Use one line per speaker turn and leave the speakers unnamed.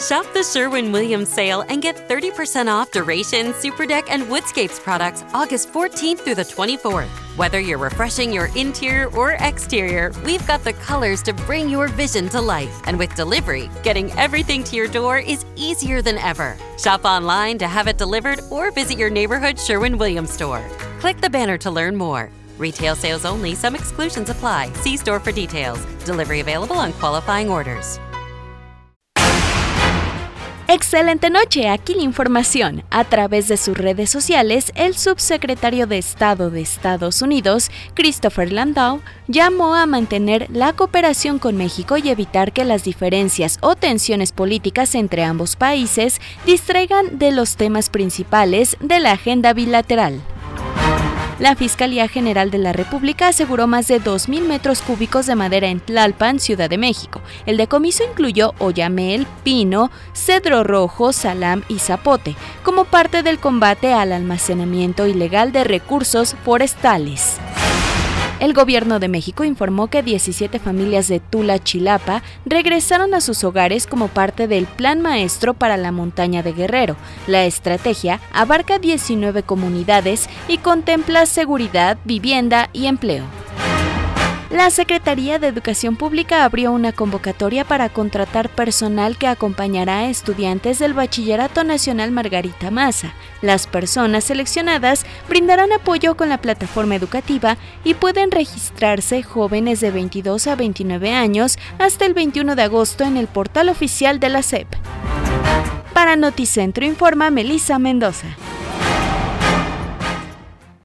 Shop the Sherwin-Williams sale and get 30% off Duration, Superdeck, and Woodscapes products August 14th through the 24th. Whether you're refreshing your interior or exterior, we've got the colors to bring your vision to life. And with delivery, getting everything to your door is easier than ever. Shop online to have it delivered or visit your neighborhood Sherwin-Williams store. Click the banner to learn more. Retail sales only. Some exclusions apply. See store for details. Delivery available on qualifying orders.
Excelente noche, aquí la información. A través de sus redes sociales, el subsecretario de Estado de Estados Unidos, Christopher Landau, llamó a mantener la cooperación con México y evitar que las diferencias o tensiones políticas entre ambos países distraigan de los temas principales de la agenda bilateral. La Fiscalía General de la República aseguró más de 2,000 metros cúbicos de madera en Tlalpan, Ciudad de México. El decomiso incluyó oyamel, pino, cedro rojo, salam y zapote, como parte del combate al almacenamiento ilegal de recursos forestales. El Gobierno de México informó que 17 familias de Tula, Chilapa, regresaron a sus hogares como parte del Plan Maestro para la Montaña de Guerrero. La estrategia abarca 19 comunidades y contempla seguridad, vivienda y empleo. La Secretaría de Educación Pública abrió una convocatoria para contratar personal que acompañará a estudiantes del Bachillerato Nacional Margarita Maza. Las personas seleccionadas brindarán apoyo con la plataforma educativa y pueden registrarse jóvenes de 22 a 29 años hasta el 21 de agosto en el portal oficial de la SEP. Para Noticentro informa Melissa Mendoza.